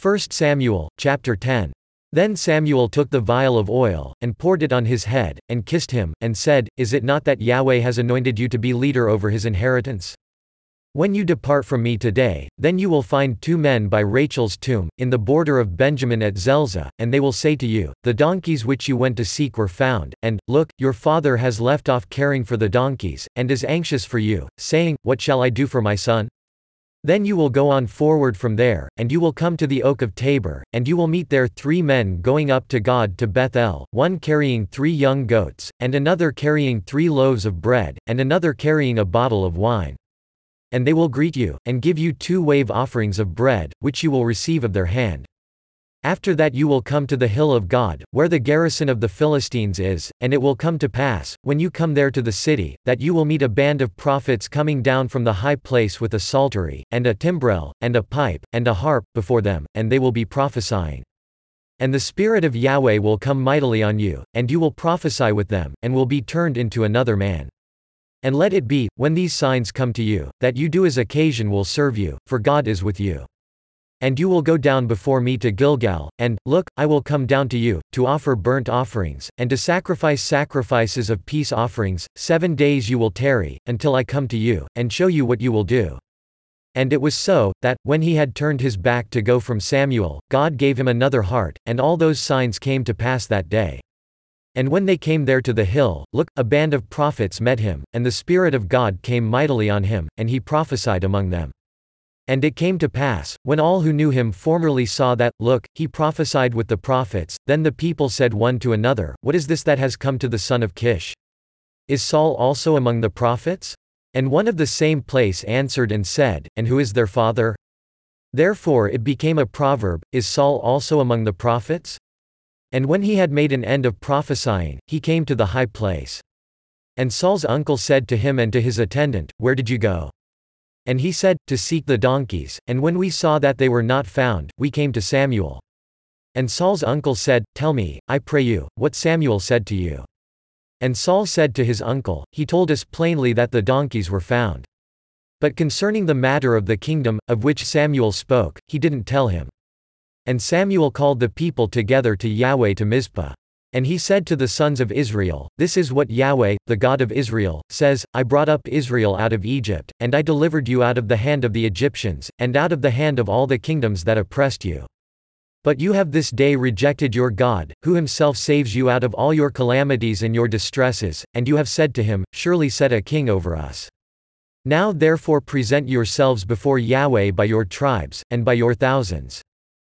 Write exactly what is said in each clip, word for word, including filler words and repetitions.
First Samuel, chapter ten. Then Samuel took the vial of oil, and poured it on his head, and kissed him, and said, Is it not that Yahweh has anointed you to be leader over his inheritance? When you depart from me today, then you will find two men by Rachel's tomb, in the border of Benjamin at Zelzah, and they will say to you, The donkeys which you went to seek were found, and, look, your father has left off caring for the donkeys, and is anxious for you, saying, What shall I do for my son? Then you will go on forward from there, and you will come to the oak of Tabor, and you will meet there three men going up to God to Bethel, one carrying three young goats, and another carrying three loaves of bread, and another carrying a bottle of wine. And they will greet you, and give you two wave offerings of bread, which you will receive of their hand. After that you will come to the hill of God, where the garrison of the Philistines is, and it will come to pass, when you come there to the city, that you will meet a band of prophets coming down from the high place with a psaltery, and a timbrel, and a pipe, and a harp, before them, and they will be prophesying. And the Spirit of Yahweh will come mightily on you, and you will prophesy with them, and will be turned into another man. And let it be, when these signs come to you, that you do as occasion will serve you, for God is with you. And you will go down before me to Gilgal, and, look, I will come down to you, to offer burnt offerings, and to sacrifice sacrifices of peace offerings. Seven days you will tarry, until I come to you, and show you what you will do. And it was so, that, when he had turned his back to go from Samuel, God gave him another heart, and all those signs came to pass that day. And when they came there to the hill, look, a band of prophets met him, and the Spirit of God came mightily on him, and he prophesied among them. And it came to pass, when all who knew him formerly saw that, look, he prophesied with the prophets, then the people said one to another, What is this that has come to the son of Kish? Is Saul also among the prophets? And one of the same place answered and said, And who is their father? Therefore it became a proverb, Is Saul also among the prophets? And when he had made an end of prophesying, he came to the high place. And Saul's uncle said to him and to his attendant, Where did you go? And he said, To seek the donkeys, and when we saw that they were not found, we came to Samuel. And Saul's uncle said, Tell me, I pray you, what Samuel said to you. And Saul said to his uncle, He told us plainly that the donkeys were found. But concerning the matter of the kingdom, of which Samuel spoke, he didn't tell him. And Samuel called the people together to Yahweh to Mizpah. And he said to the sons of Israel, This is what Yahweh, the God of Israel, says, I brought up Israel out of Egypt, and I delivered you out of the hand of the Egyptians, and out of the hand of all the kingdoms that oppressed you. But you have this day rejected your God, who himself saves you out of all your calamities and your distresses, and you have said to him, Surely set a king over us. Now therefore present yourselves before Yahweh by your tribes, and by your thousands.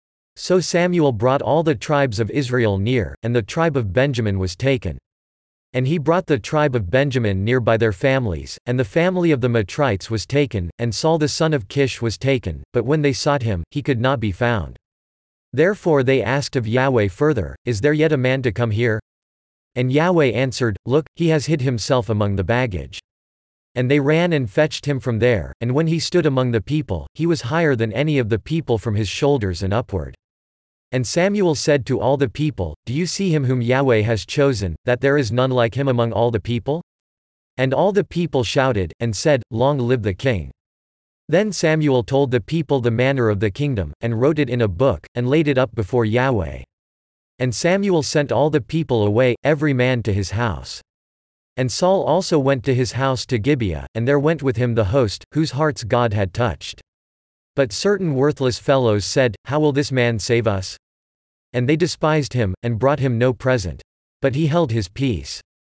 So Samuel brought all the tribes of Israel near, and the tribe of Benjamin was taken. And he brought the tribe of Benjamin near by their families, and the family of the Matrites was taken, and Saul the son of Kish was taken, but when they sought him, he could not be found. Therefore they asked of Yahweh further, Is there yet a man to come here? And Yahweh answered, Look, he has hid himself among the baggage. And they ran and fetched him from there, and when he stood among the people, he was higher than any of the people from his shoulders and upward. And Samuel said to all the people, Do you see him whom Yahweh has chosen, that there is none like him among all the people? And all the people shouted, and said, Long live the king. Then Samuel told the people the manner of the kingdom, and wrote it in a book, and laid it up before Yahweh. And Samuel sent all the people away, every man to his house. And Saul also went to his house to Gibeah, and there went with him the host, whose hearts God had touched. But certain worthless fellows said, How will this man save us? And they despised him, and brought him no present. But he held his peace.